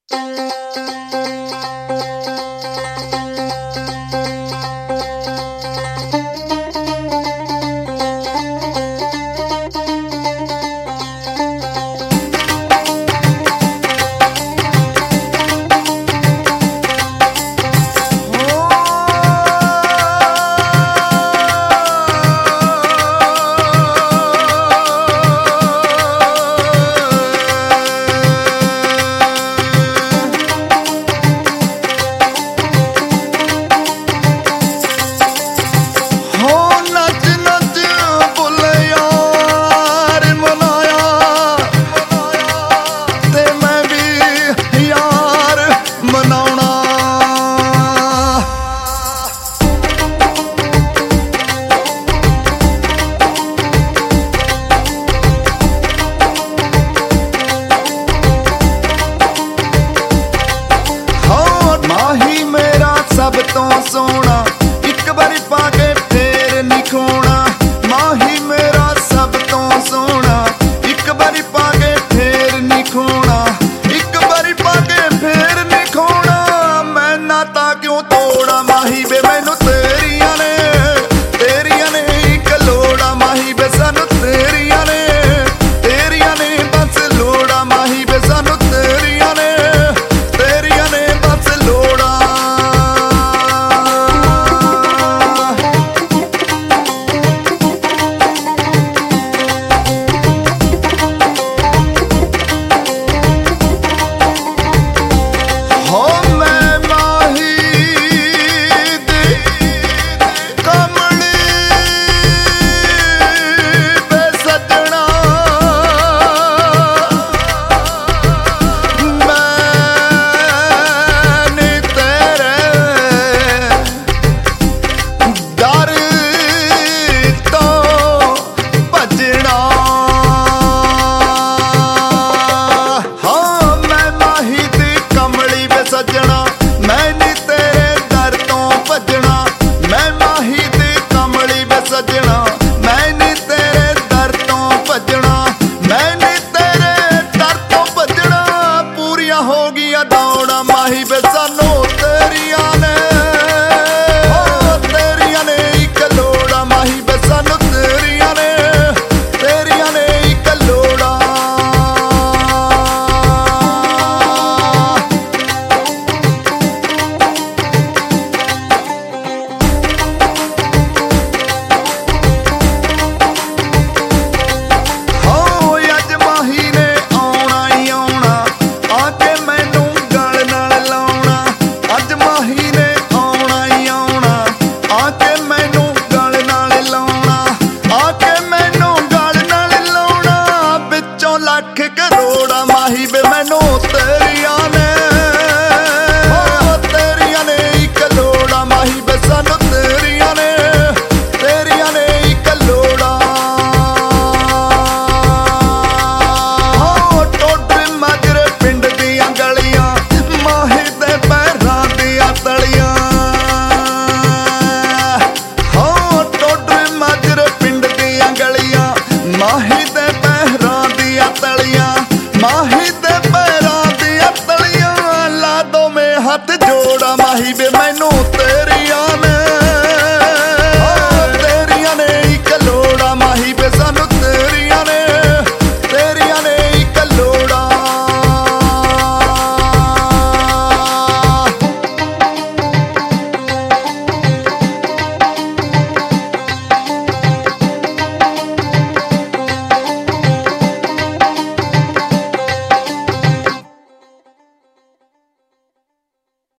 सब तो सोना एक बारी पाके फेर नहीं खोना। माही मेरा सब तो सोना एक बारी पाके फेर नहीं खोना। एक बारी पाके फेर नहीं खोना। मैं नाता क्यों तोड़ा माही बे मैनू तेरिया ने एक लोड़ा। माही बे सानू तेरिया ने बस लोड़ा। माही बे सानू तेरिया ने बस लोड़ा। माही बे सानू तेरिया ने एक लोड़ा। माही बे सानू तेरिया ने एक लोड़ा। हो अज माही ने आउणा ही आउणा आके मैनू गल नाल लाउणा। अज माही ने आउणा ही आउणा आके मैनू गल नाल लाउणा। आके मैनू गल नाल लाउणा। विचों लख करोड़ा। माही बे मैनू तेरिया ने एक लोड़ा। माही बे सानू तेरिया ने एक लोड़ा। हो टोडे माजरे पिंड दियां गलियां माही दे पैरां दियां तलियां। हो टोडे माजरे पिंड दियां गलियां माही दे पैरां दियां तलियां। माही